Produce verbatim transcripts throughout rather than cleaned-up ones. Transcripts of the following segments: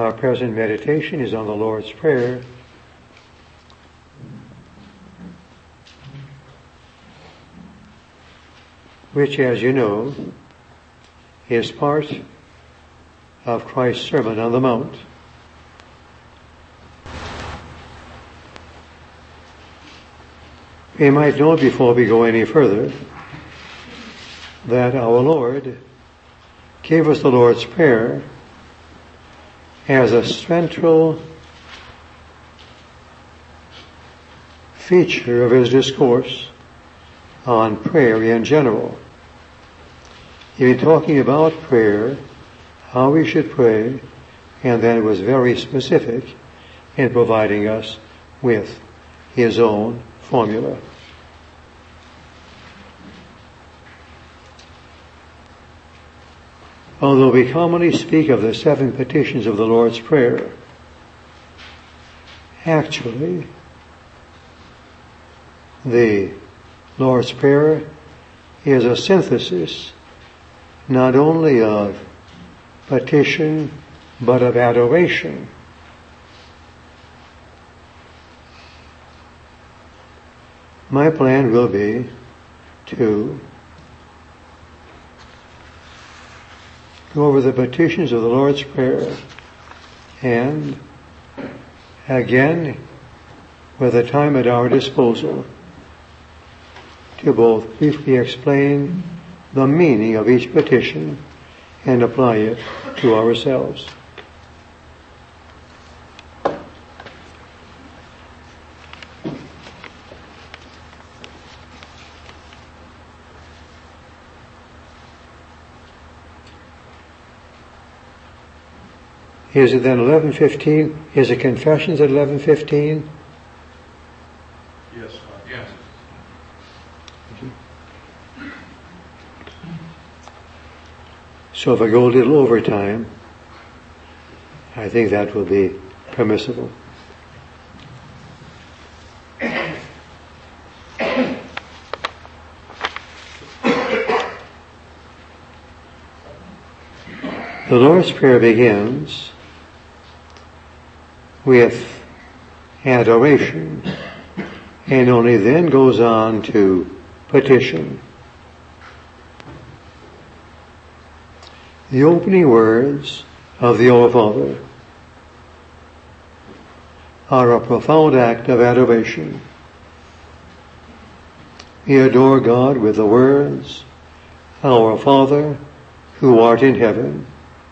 Our present meditation is on the Lord's Prayer, which, as you know, is part of Christ's Sermon on the Mount. We might note before we go any further that our Lord gave us the Lord's Prayer as a central feature of his discourse on prayer in general. He was talking about prayer, how we should pray, and then it was very specific in providing us with his own formula. Although we commonly speak of the seven petitions of the Lord's Prayer, actually, the Lord's Prayer is a synthesis not only of petition, but of adoration. My plan will be to go over the petitions of the Lord's Prayer and, again, with the time at our disposal, to both briefly explain the meaning of each petition and apply it to ourselves. Is it then eleven fifteen? Is it confessions at eleven fifteen? Yes. Yes. So if I go a little over time, I think that will be permissible. The Lord's Prayer begins with adoration and only then goes on to petition. The opening words of the Our Father are a profound act of adoration. We adore God with the words, Our Father, who art in heaven.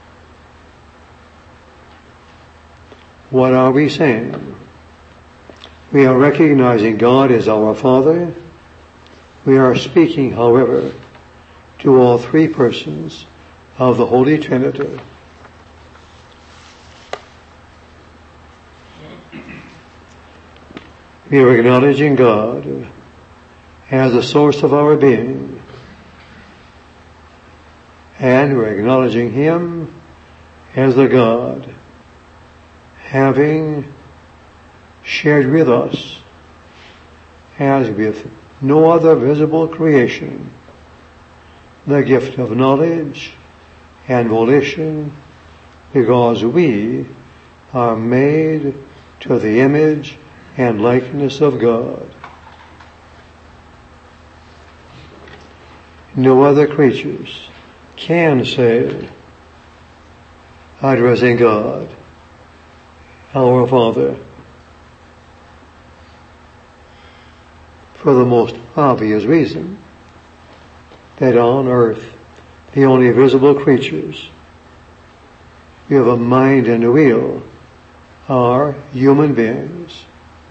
What are we saying? We are recognizing God as our Father. We are speaking, however, to all three persons of the Holy Trinity. We are acknowledging God as the source of our being, and we're acknowledging Him as the God having shared with us as with no other visible creation the gift of knowledge and volition, because we are made to the image and likeness of God. No other creatures can say, addressing God, Our Father, for the most obvious reason that on earth the only visible creatures who have a mind and a will are human beings.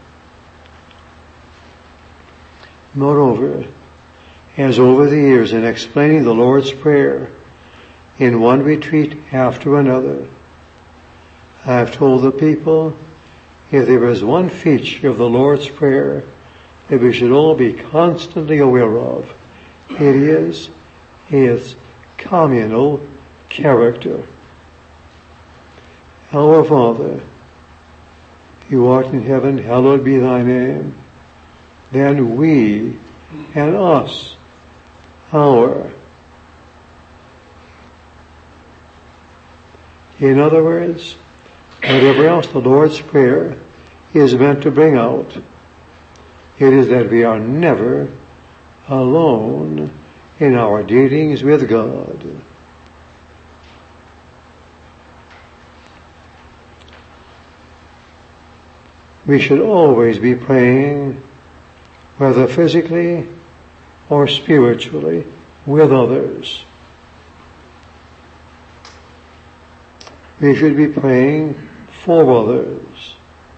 Moreover, as over the years in explaining the Lord's Prayer in one retreat after another, I have told the people, if there is one feature of the Lord's Prayer that we should all be constantly aware of, it is its communal character. Our Father, who art in heaven, hallowed be thy name. Then we and us, our. In other words, whatever else the Lord's Prayer is meant to bring out, it is that we are never alone in our dealings with God. We should always be praying, whether physically or spiritually, with others. We should be praying for others.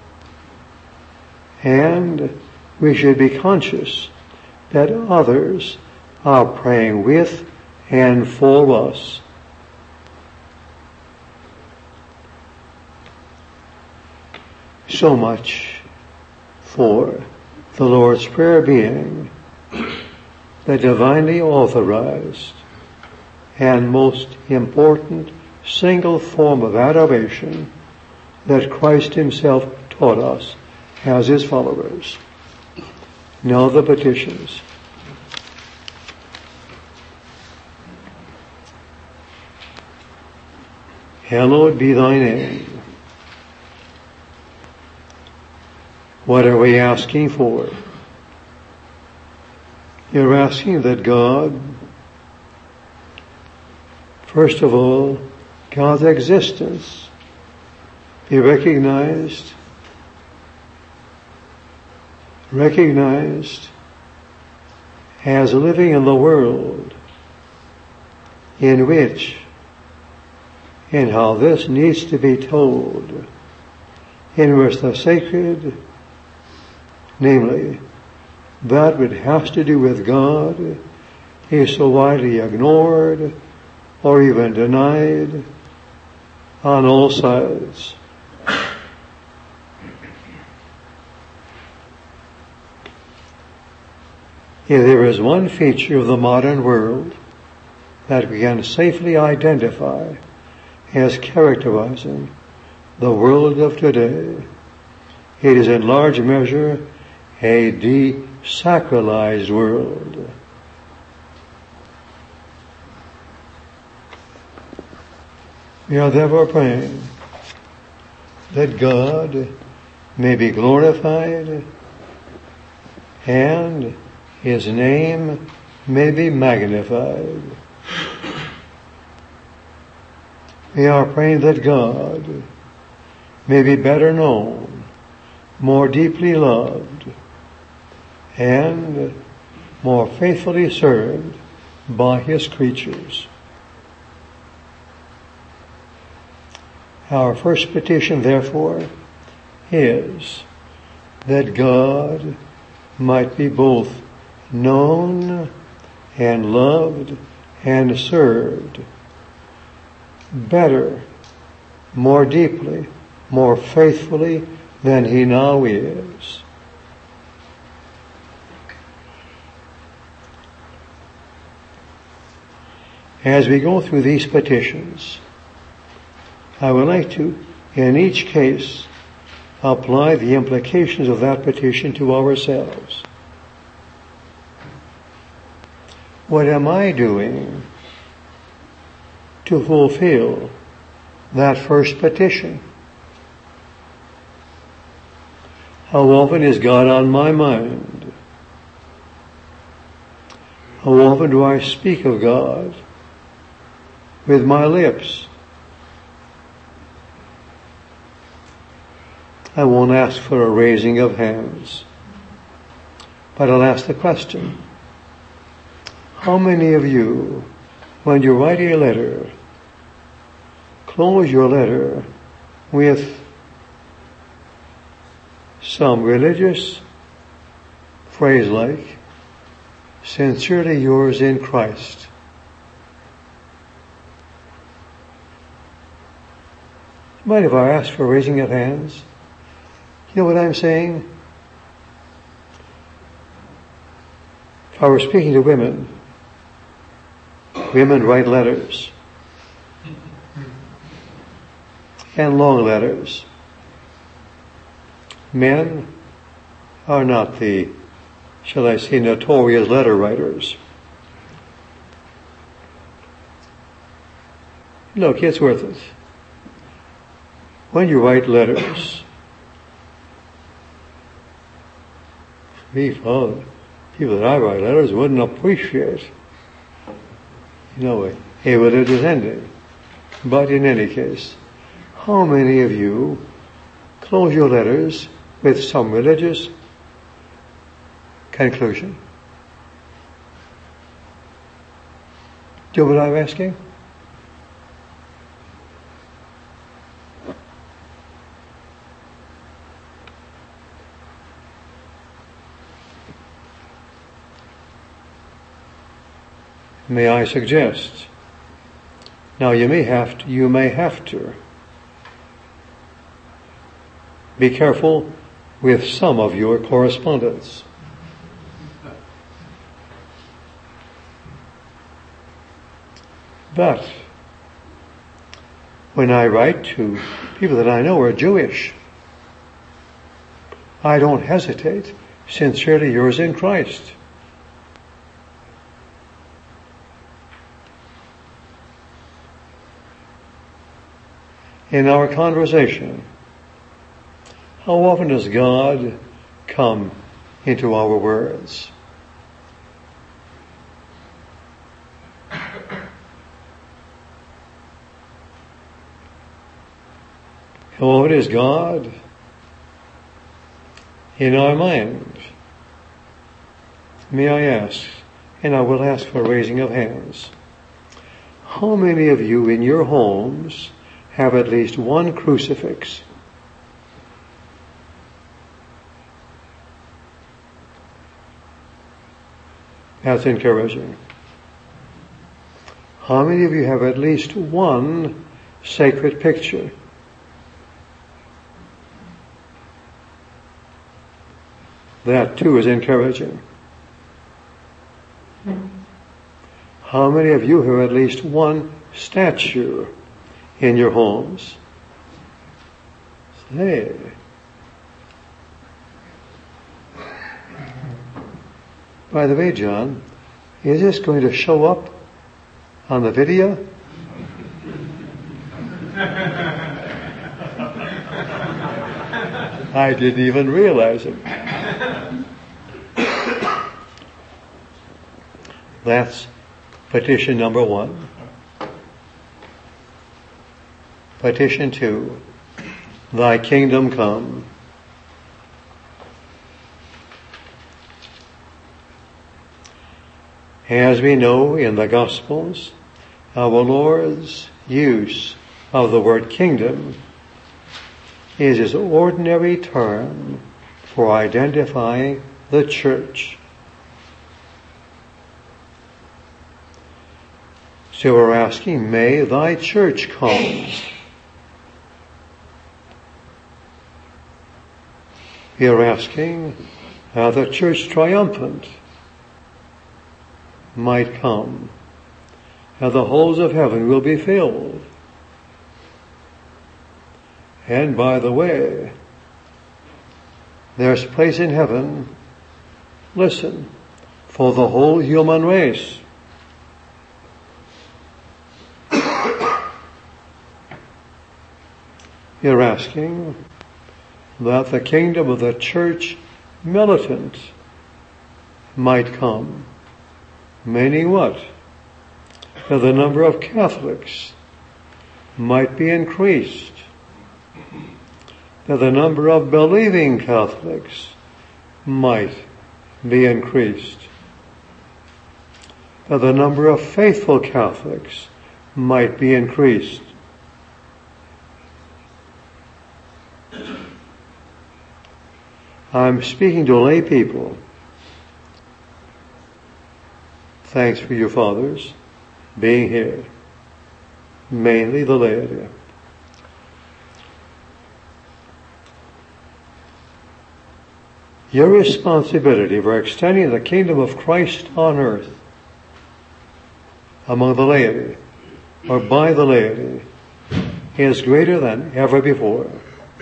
And we should be conscious that others are praying with and for us. So much for the Lord's Prayer being the divinely authorized and most important single form of adoration that Christ himself taught us as his followers. Now the petitions. Hallowed be thy name. What are we asking for? You're asking that God, first of all, God's existence be recognized, recognized as living in the world in which and how this needs to be told, in which the sacred, namely, that which has to do with God, is so widely ignored or even denied on all sides. If there is one feature of the modern world that we can safely identify as characterizing the world of today, it is in large measure a desacralized world. We are therefore praying that God may be glorified and his name may be magnified. We are praying that God may be better known, more deeply loved, and more faithfully served by his creatures. Our first petition, therefore, is that God might be both known and loved and served better, more deeply, more faithfully than he now is. As we go through these petitions, I would like to, in each case, apply the implications of that petition to ourselves. What am I doing to fulfill that first petition? How often is God on my mind? How often do I speak of God with my lips? I won't ask for a raising of hands, but I'll ask the question. How many of you, when you write a letter, close your letter with some religious phrase like, sincerely yours in Christ? Mind if I ask for raising of hands? You know what I'm saying? If I were speaking to women, women write letters, and long letters. Men are not the, shall I say, notorious letter writers. Look, it's worth it. when you write letters, people, people that I write letters wouldn't appreciate, you know, a, a religious ending. But in any case, how many of you close your letters with some religious conclusion? Do you know what I'm asking? May I suggest? Now you may have to, you may have to be careful with some of your correspondence. But when I write to people that I know are Jewish, I don't hesitate. Sincerely yours in Christ. In our conversation, how often does God come into our words? How often is God in our mind? May I ask, and I will ask for raising of hands, how many of you in your homes have at least one crucifix? That's encouraging. How many of you have at least one sacred picture? That too is encouraging. How many of you have at least one statue in your homes? Hey. By the way, John, is this going to show up on the video? I didn't even realize it. That's petition number one. Petition two, thy kingdom come. As we know in the Gospels, our Lord's use of the word kingdom is his ordinary term for identifying the church. So we're asking, may thy church come. We are asking how the church triumphant might come, how the halls of heaven will be filled. And by the way, there's place in heaven, listen, for the whole human race. You're asking that the kingdom of the church militant might come. Meaning what? That the number of Catholics might be increased. That the number of believing Catholics might be increased. That the number of faithful Catholics might be increased. I'm speaking to lay people. Thanks for your fathers being here. Mainly the laity. Your responsibility for extending the kingdom of Christ on earth among the laity, or by the laity, is greater than ever before.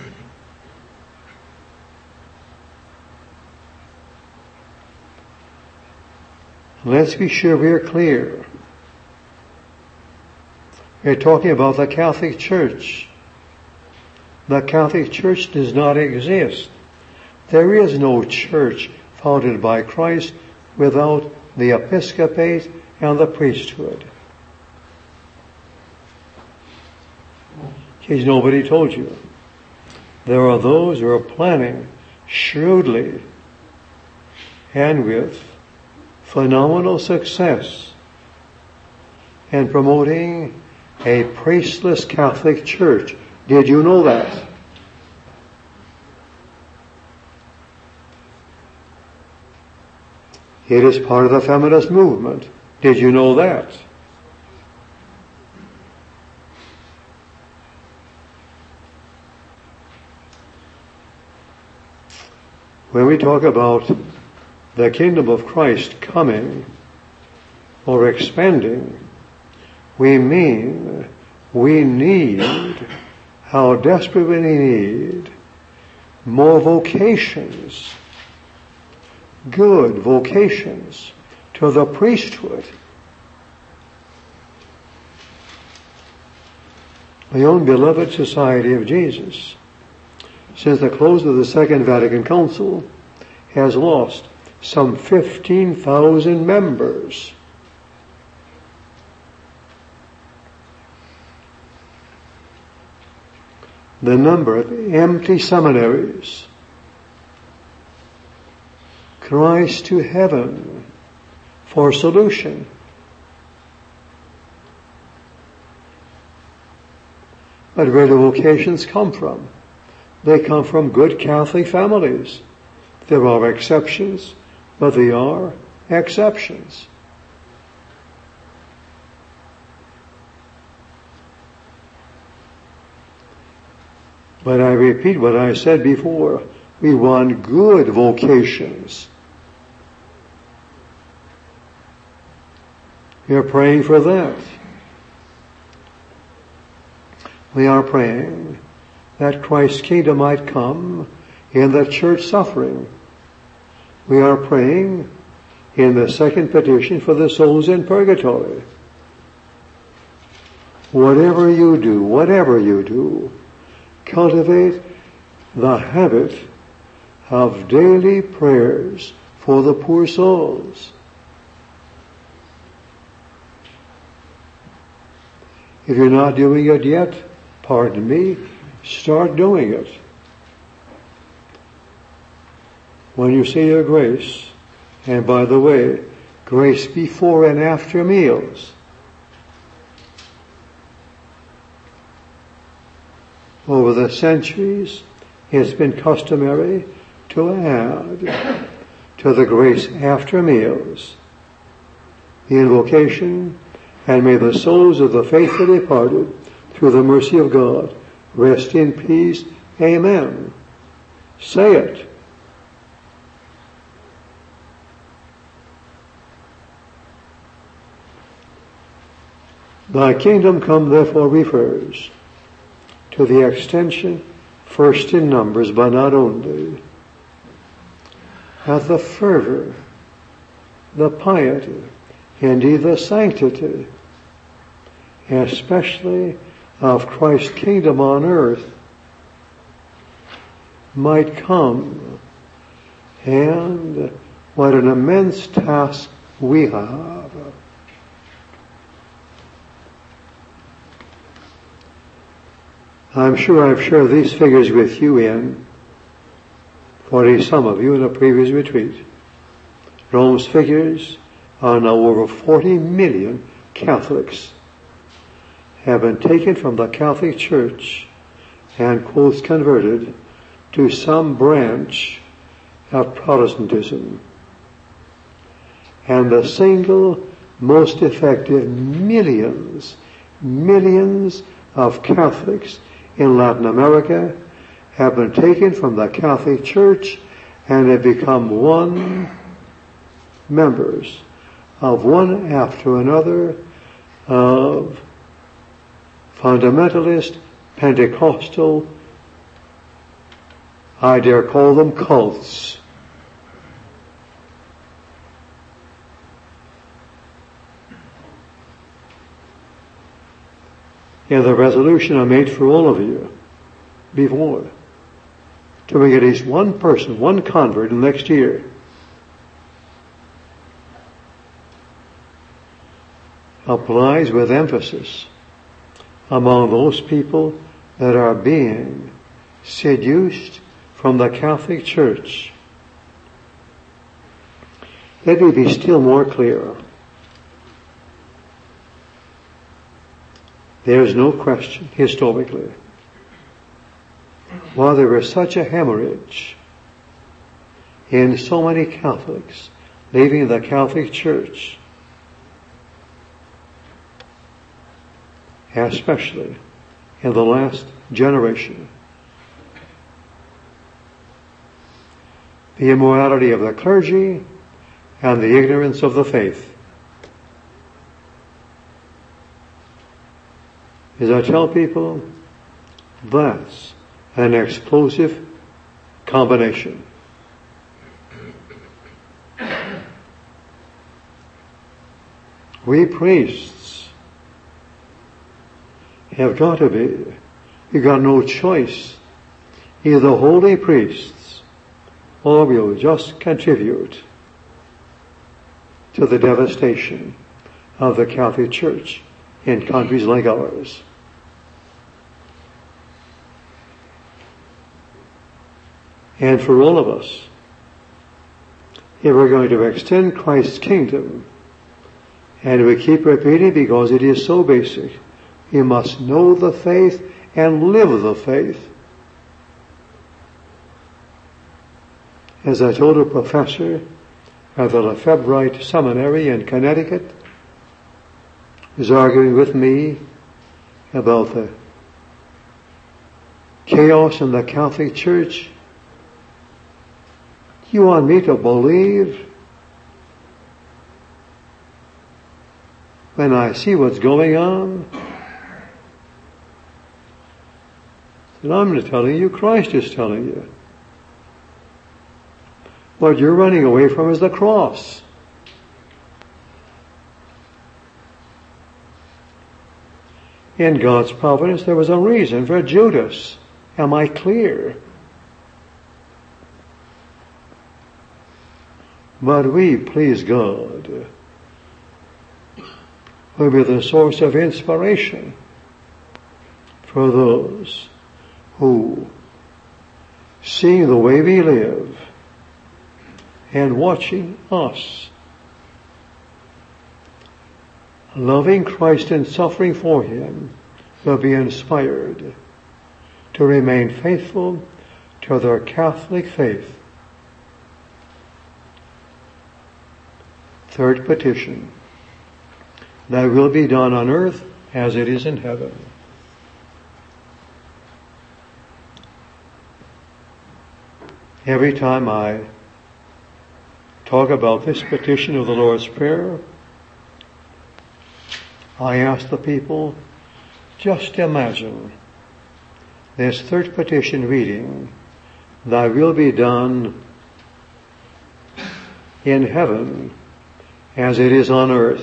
Let's be sure we're clear. We're talking about the Catholic Church. the Catholic Church does not exist. There is no church founded by Christ without the episcopate and the priesthood. In case nobody told you, there are those who are planning shrewdly and with phenomenal success and promoting a priestless Catholic Church. Did you know that? It is part of the feminist movement. Did you know that? When we talk about the kingdom of Christ coming or expanding, we mean we need, how desperately we need, more vocations, good vocations to the priesthood. My own beloved Society of Jesus, since the close of the Second Vatican Council, has lost some fifteen thousand members. The number of empty seminaries cries to heaven for solution. But where do vocations come from? They come from good Catholic families. There are exceptions, but they are exceptions. But I repeat what I said before. We want good vocations. We are praying for that. We are praying that Christ's kingdom might come in the church suffering. We are praying in the second petition for the souls in purgatory. Whatever you do, whatever you do, cultivate the habit of daily prayers for the poor souls. If you're not doing it yet, pardon me, start doing it. When you say your grace, and by the way, grace before and after meals. Over the centuries, it's been customary to add to the grace after meals the invocation, and may the souls of the faithful departed, through the mercy of God, rest in peace. Amen. Say it. Thy kingdom come therefore refers to the extension, first in numbers, but not only, of the fervor, the piety, indeed the sanctity, especially of Christ's kingdom on earth, might come. And what an immense task we have. I'm sure I've shared these figures with you in, for some of you in a previous retreat. Rome's figures are now over forty million Catholics have been taken from the Catholic Church and, quotes, converted to some branch of Protestantism. And the single most effective millions, millions of Catholics in Latin America have been taken from the Catholic Church and have become one members of one after another of fundamentalist, Pentecostal, I dare call them cults. And the resolution I made for all of you before to bring at least one person, one convert in the next year. Applies with emphasis among those people that are being seduced from the Catholic Church. Let me be still more clear. There is no question, historically, while there was such a hemorrhage in so many Catholics leaving the Catholic Church, especially in the last generation, the immorality of the clergy and the ignorance of the faith. As I tell people, that's an explosive combination. We priests have got to be, you've got no choice. Either holy priests or we'll just contribute to the devastation of the Catholic Church in countries like ours. And for all of us, if we're going to extend Christ's kingdom, and we keep repeating because it is so basic, you must know the faith and live the faith. As I told a professor at the Lefebvre Seminary in Connecticut, he was arguing with me about the chaos in the Catholic Church. You want me to believe when I see what's going on? And I'm not telling you, Christ is telling you. What you're running away from is the cross. In God's providence, there was a reason for Judas. Am I clear? But we, please God, will be the source of inspiration for those who, seeing the way we live and watching us, loving Christ and suffering for Him, will be inspired to remain faithful to their Catholic faith. Third petition, thy will be done on earth as it is in heaven. Every time I talk about this petition of the Lord's Prayer, I ask the people, just imagine this third petition reading, thy will be done in heaven as it is on earth.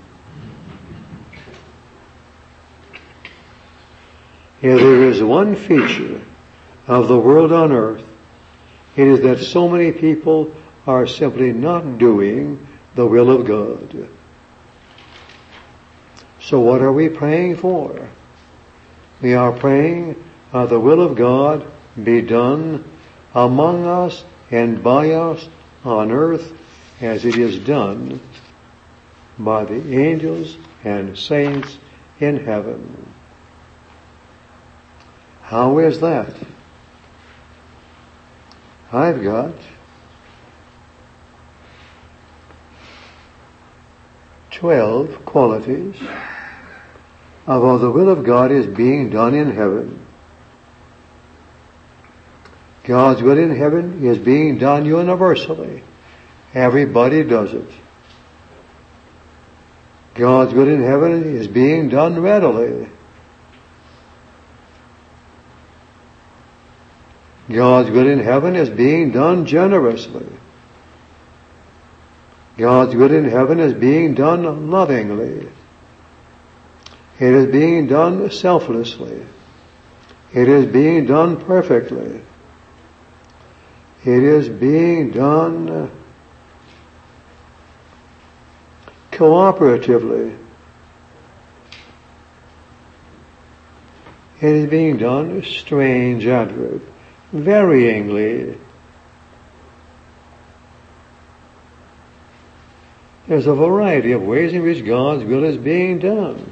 If there is one feature of the world on earth, it is that so many people are simply not doing the will of God. So what are we praying for? We are praying uh, the will of God be done among us and by us on earth as it is done by the angels and saints in heaven. How is that? I've got twelve qualities of how the will of God is being done in heaven. God's will in heaven is being done universally. Everybody does it. God's will in heaven is being done readily. God's will in heaven is being done generously. God's will in heaven is being done lovingly. It is being done selflessly. It is being done perfectly. It is being done cooperatively. It is being done, strange adverb, varyingly. There's a variety of ways in which God's will is being done.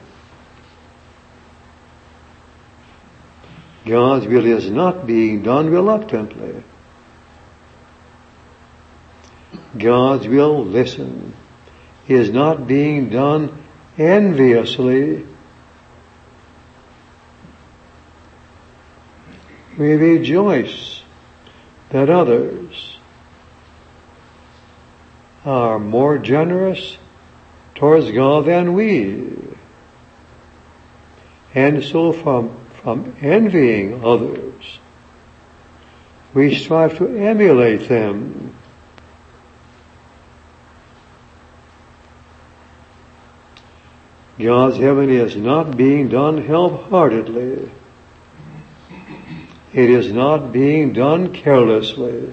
God's will is not being done reluctantly. God's will, listen, is not being done enviously. We rejoice that others are more generous towards God than we. And so from, from envying others, we strive to emulate them. God's heaven is not being done half-heartedly. It is not being done carelessly.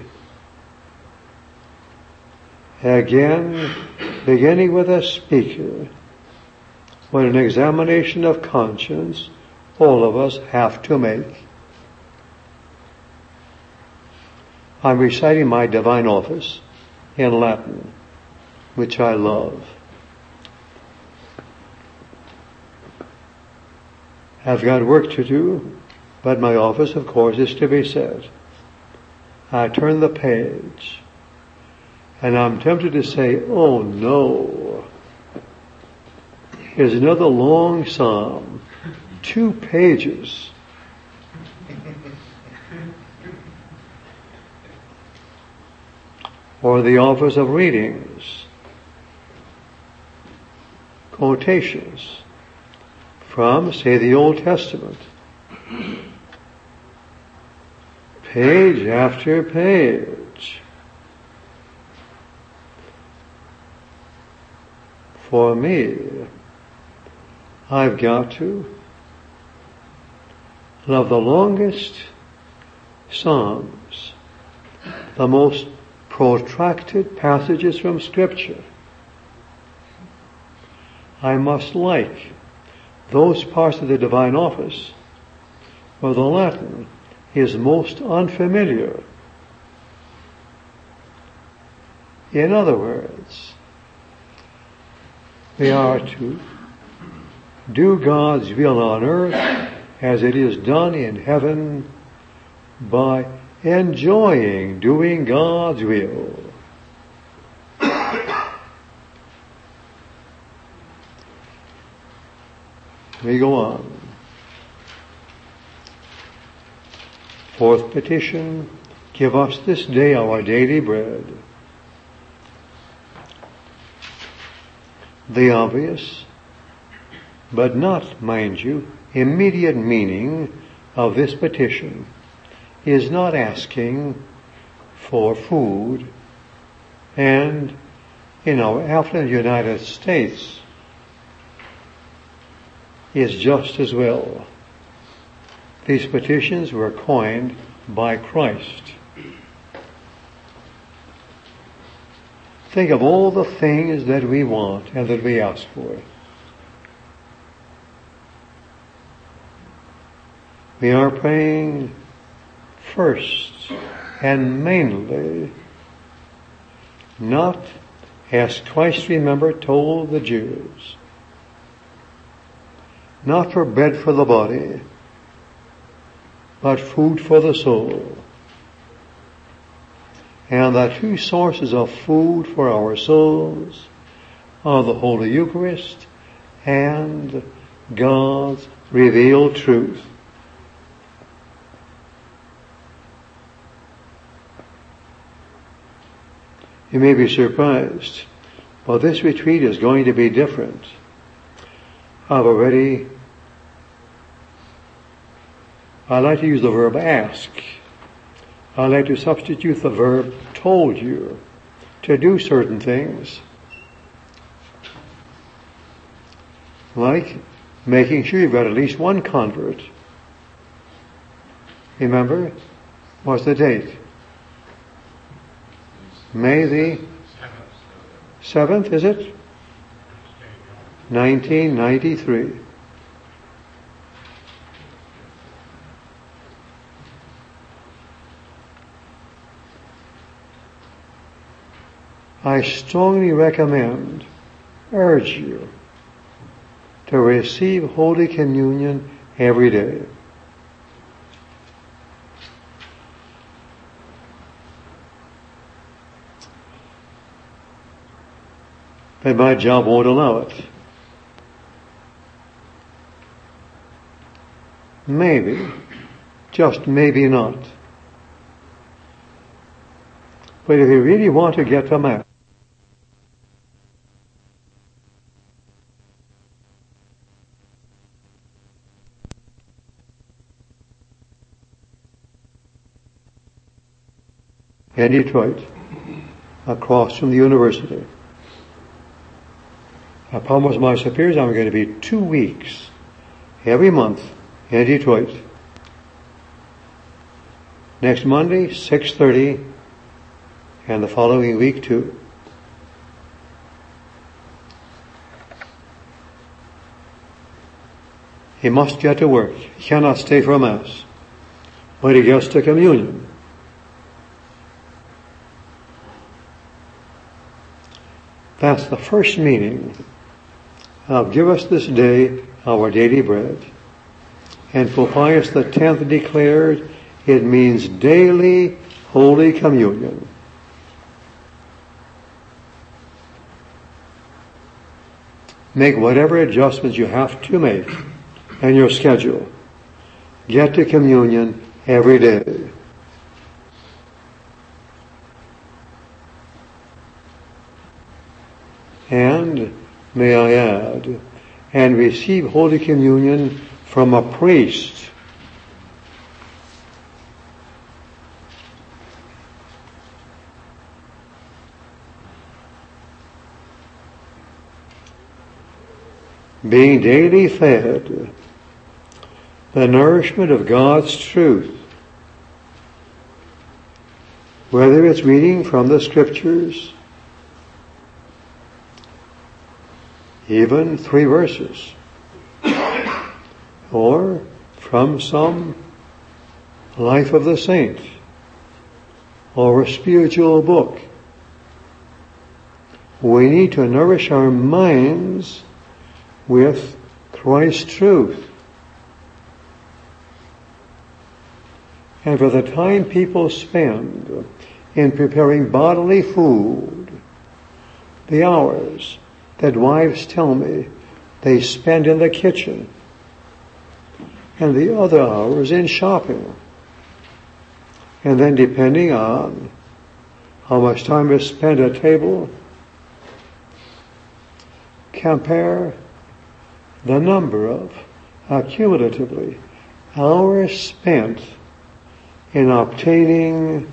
Again, beginning with a speaker, when an examination of conscience all of us have to make. I'm reciting my divine office in Latin, which I love. I've got work to do, but my office, of course, is to be said. I turn the page, and I'm tempted to say, oh no, here's another long psalm, two pages. Or the office of readings, quotations from, say, the Old Testament. Page after page. For me, I've got to love the longest Psalms, the most protracted passages from Scripture. I must like those parts of the divine office where the Latin is most unfamiliar. In other words, we are to do God's will on earth as it is done in heaven by enjoying doing God's will. We go on. Fourth petition, give us this day our daily bread. The obvious, but not, mind you, immediate meaning of this petition is not asking for food, and in our affluent United States is just as well. These petitions were coined by Christ. Think of all the things that we want and that we ask for. We are praying first and mainly not as Christ, remember, told the Jews, not for bread for the body, but food for the soul. And the two sources of food for our souls are the Holy Eucharist and God's revealed truth. You may be surprised, but this retreat is going to be different. I've already, I like to use the verb ask. I like to substitute the verb told you to do certain things. Like making sure you've got at least one convert. Remember? What's the date? May the seventh, is it? nineteen ninety-three. I strongly recommend, urge you, to receive Holy Communion every day. But my job won't allow it. Maybe, just maybe not. But if you really want to get to Mass, in Detroit, across from the university, I promised my superiors I'm going to be two weeks every month in Detroit. Next Monday, six thirty, and the following week too. He must get to work. He cannot stay for Mass. When he gets to communion, that's the first meaning of give us this day our daily bread. And Pope Pius the tenth declared it means daily Holy Communion. Make whatever adjustments you have to make in your schedule. Get to communion every day. And, may I add, and receive Holy Communion from a priest. Being daily fed the nourishment of God's truth, whether it's reading from the Scriptures, even three verses, or from some life of the saint, or a spiritual book. We need to nourish our minds with Christ's truth. And for the time people spend in preparing bodily food, the hours that wives tell me they spend in the kitchen, and the other hours in shopping, and then depending on how much time is spent at table, compare the number of, accumulatively, hours spent in obtaining,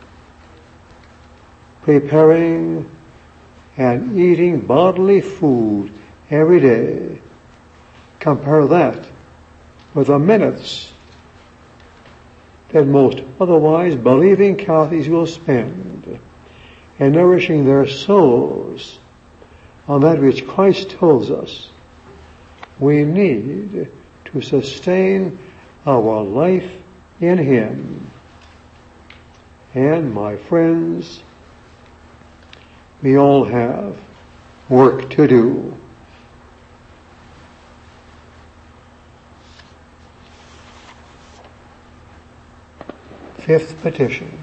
preparing, and eating bodily food every day. Compare that with the minutes that most otherwise believing Catholics will spend in nourishing their souls on that which Christ tells us we need to sustain our life in Him. And my friends, we all have work to do. Fifth petition.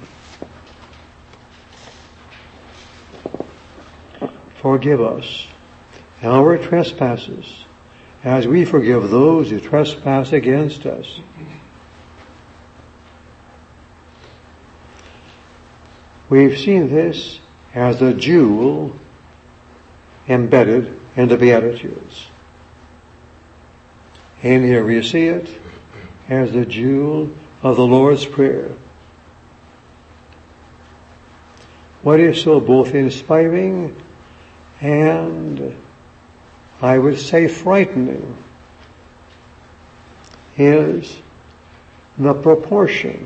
Forgive us our trespasses, as we forgive those who trespass against us. We've seen this as a jewel embedded in the Beatitudes. And here we see it as the jewel of the Lord's Prayer. What is so both inspiring and, I would say, frightening is the proportion.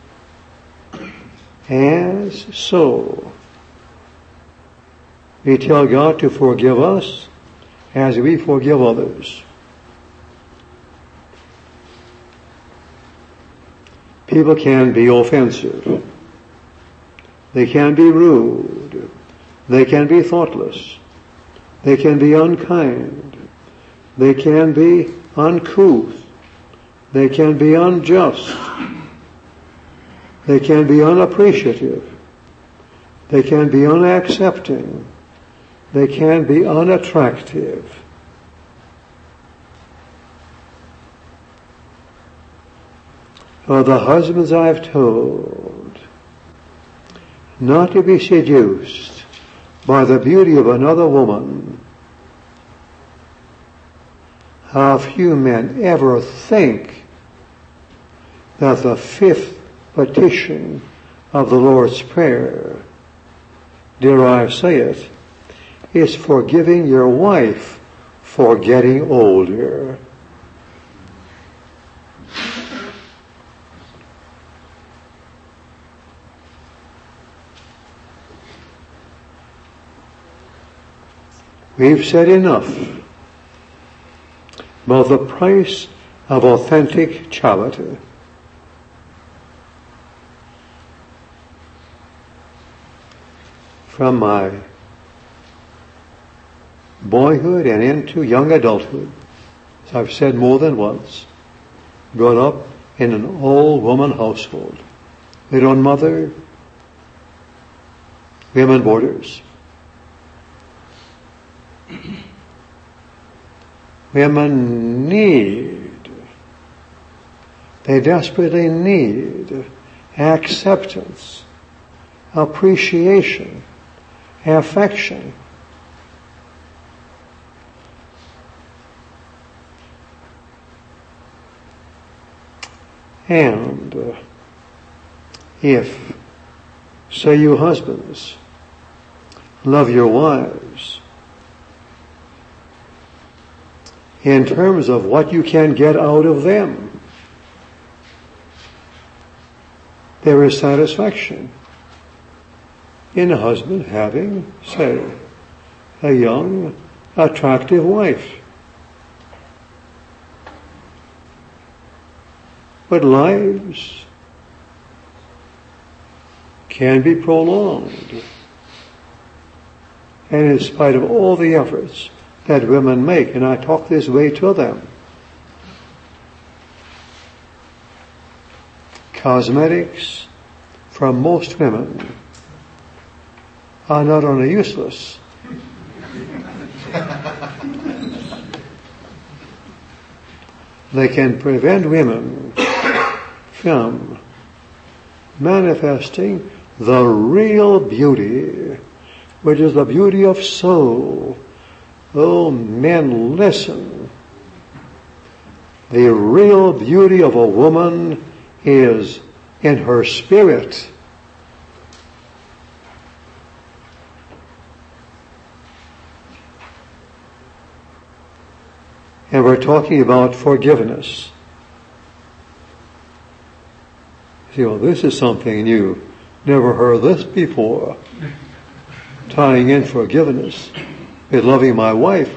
As so, we tell God to forgive us as we forgive others. People can be offensive. They can be rude. They can be thoughtless. They can be unkind. They can be uncouth. They can be unjust. They can be unappreciative. They can be unaccepting. They can be unattractive. For the husbands I've told not to be seduced by the beauty of another woman. How few men ever think that the fifth petition of the Lord's Prayer, dare I say it, is forgiving your wife for getting older. We've said enough about the price of authentic charity. From my boyhood and into young adulthood, as I've said more than once, brought up in an all-woman household. Widow mother, women boarders. Women need, they desperately need acceptance, appreciation, affection. And uh, if, say you husbands, love your wives in terms of what you can get out of them, there is satisfaction in a husband having, say, a young, attractive wife. But lives can be prolonged. And in spite of all the efforts that women make, and I talk this way to them, cosmetics for most women are not only useless, they can prevent women from manifesting the real beauty, which is the beauty of soul. Oh, men, listen. The real beauty of a woman is in her spirit. And we're talking about forgiveness. You see, well, this is something new. Never heard this before. Tying in forgiveness with loving my wife.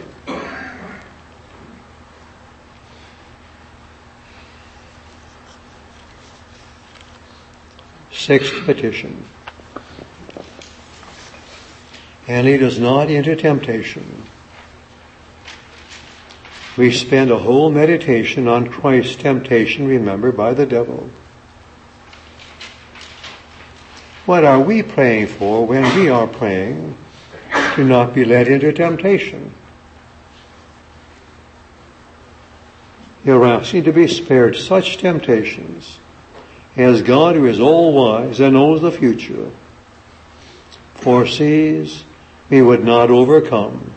Sixth petition. And lead us not into temptation. We spend a whole meditation on Christ's temptation, remember, by the devil. What are we praying for when we are praying to not be led into temptation? You're asking to be spared such temptations as God, who is all-wise and knows the future, foresees we would not overcome.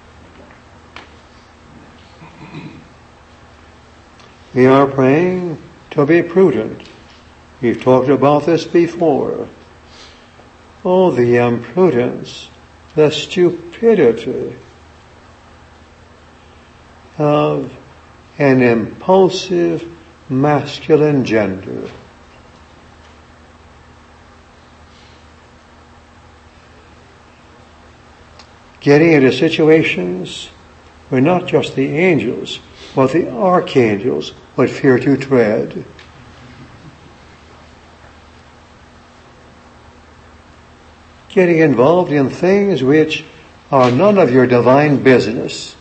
We are praying to be prudent. We've talked about this before. Oh, the imprudence, the stupidity of an impulsive, masculine gender. Getting into situations where not just the angels, but the archangels would fear to tread. Getting involved in things which are none of your divine business.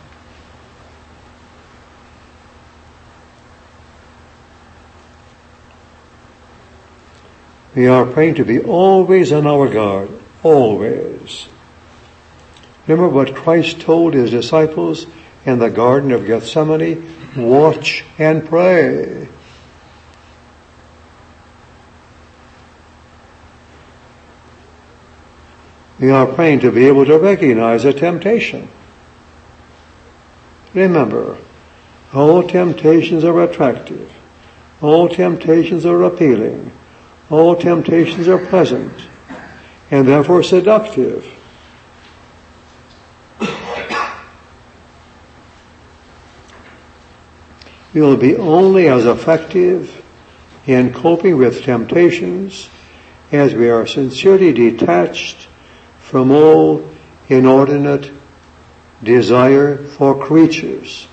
We are praying to be always on our guard, always. Remember what Christ told his disciples in the Garden of Gethsemane? Watch and pray. We are praying to be able to recognize a temptation. Remember, all temptations are attractive. All temptations are appealing. All temptations are pleasant and therefore seductive. We will be only as effective in coping with temptations as we are sincerely detached from all inordinate desire for creatures.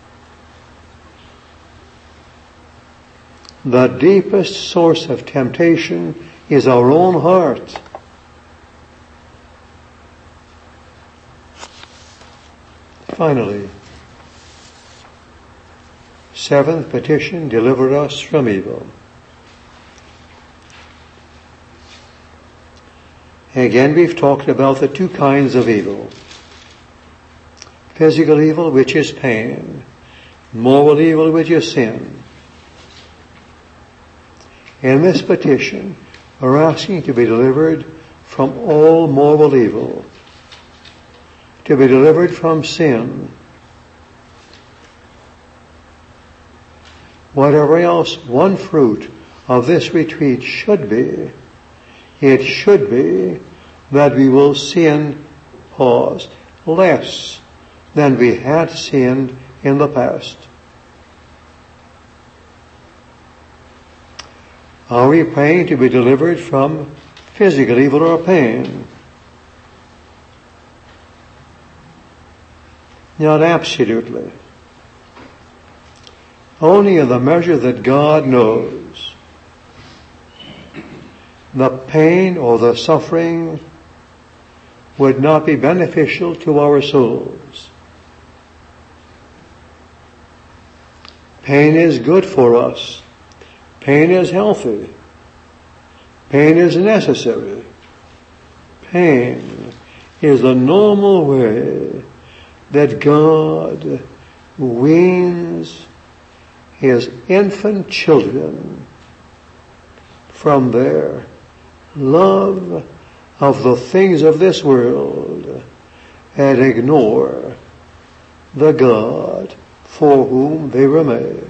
The deepest source of temptation is our own heart. Finally, seventh petition, deliver us from evil. Again, we've talked about the two kinds of evil. Physical evil, which is pain. Moral evil, which is sin. In this petition, we're asking to be delivered from all moral evil, to be delivered from sin. Whatever else one fruit of this retreat should be, it should be that we will sin, pause, less than we had sinned in the past. Are we praying to be delivered from physical evil or pain? Not absolutely. Only in the measure that God knows the pain or the suffering would not be beneficial to our souls. Pain is good for us. Pain is healthy. Pain is necessary. Pain is the normal way that God weans his infant children from their love of the things of this world and ignore the God for whom they were made.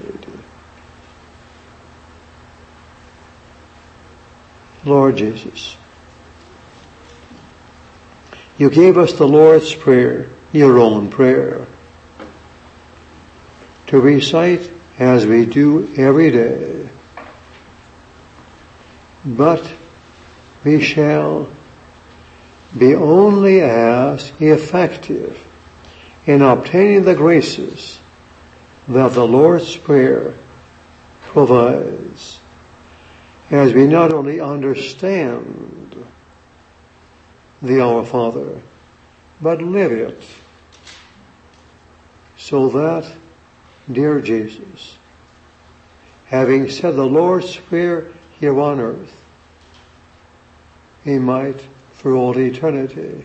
Lord Jesus, you gave us the Lord's Prayer, your own prayer, to recite as we do every day. But we shall be only as effective in obtaining the graces that the Lord's Prayer provides as we not only understand the Our Father, but live it, so that, dear Jesus, having said the Lord's Prayer here on earth, we might, for all eternity,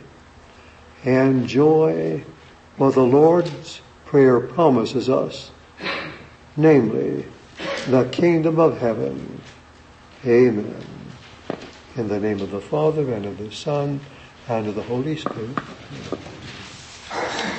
enjoy what the Lord's Prayer promises us, namely, the kingdom of heaven. Amen. In the name of the Father, and of the Son, and of the Holy Spirit.